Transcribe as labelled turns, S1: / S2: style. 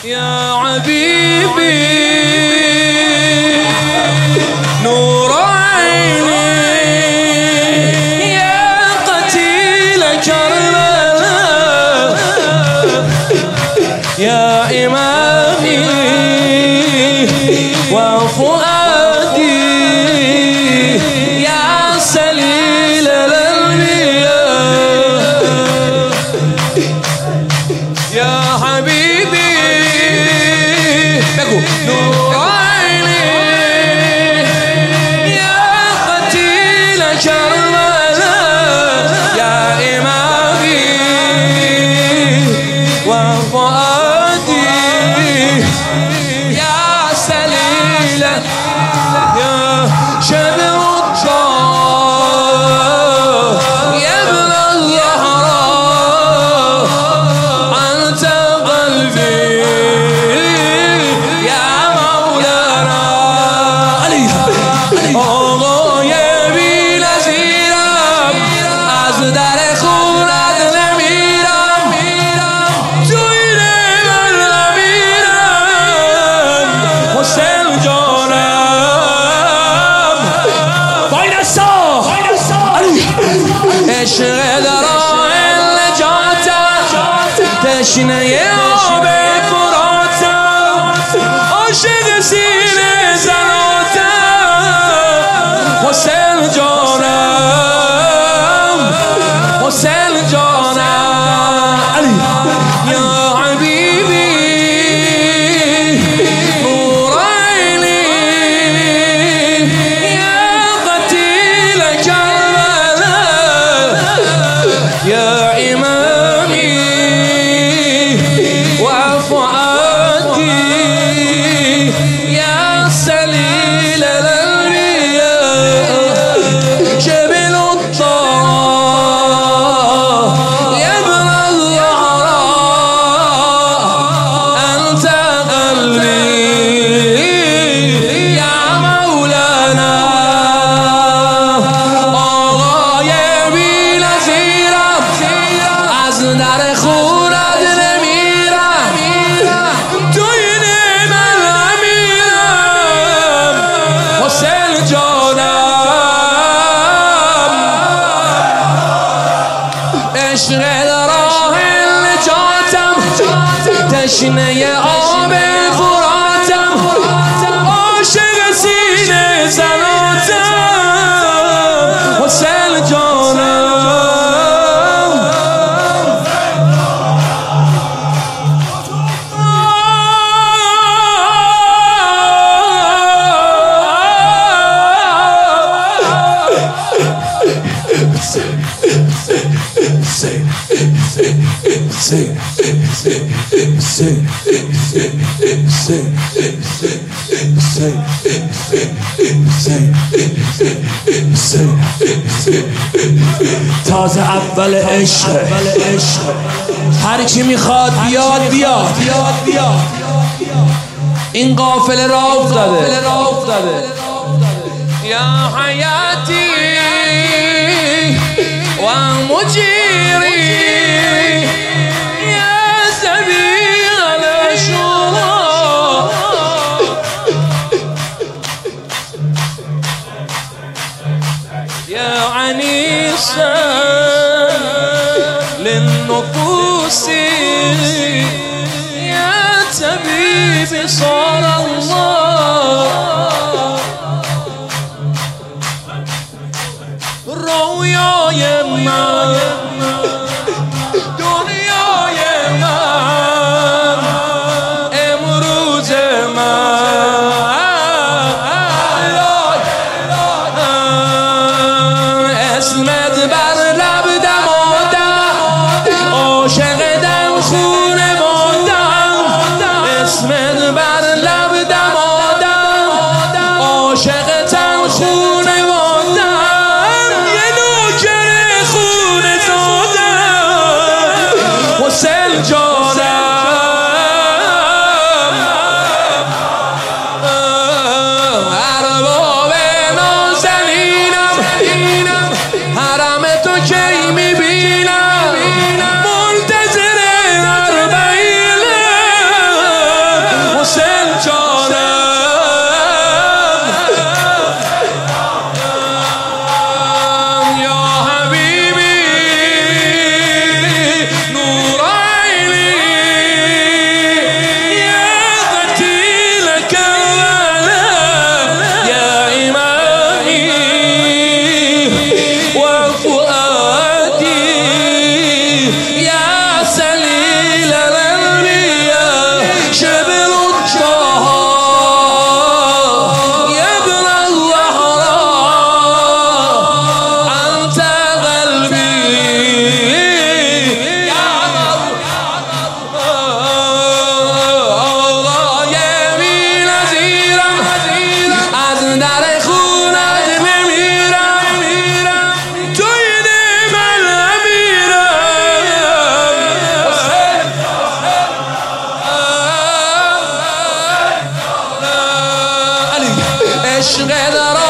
S1: يا حبيبي نور عيني يا قتيل كربلاء يا إمامي وفؤادي يا سليل الأنبياء يا حبيبي نور عيني يا قتيل كربلاء يا إمامي وفؤادي يا سليل يا شبر الطاق يا ابن الزهراء أنت قلبي يا مولانا علي آقا یه بی نظیرم از در خونت نمیرم تو این من نمیرم حسین جانم وای نسا عشق در راه نجاتم تشنه آب فراتم عاشق سینه زناتم حسین جانم حسین جانم علی یا حبیبی نور عینی یا قتیل کربلاء یا امامی وفؤادی یا سلیل الانبیاء جبل الطاق یا ابن الزهراء انت قلبی یا مولانا آقای بی نظیرم از در خونت نمیرم تو این من نمیرم حسین جانم عشق در راه نجاتم تشنه آب فراتم عاشق سینه زناتم حسین جانم تازه اول عشق هر کی میخواد بیاد این قافله را افتاده یا حیاتی و مجیری یا سبیل الشورى يا عنيسا للنفوس يا طبيب صار الله رویای من دنیای من امروز اسمت بر لب دمادم عاشق دم خون مادم اسمت بر لب عشق در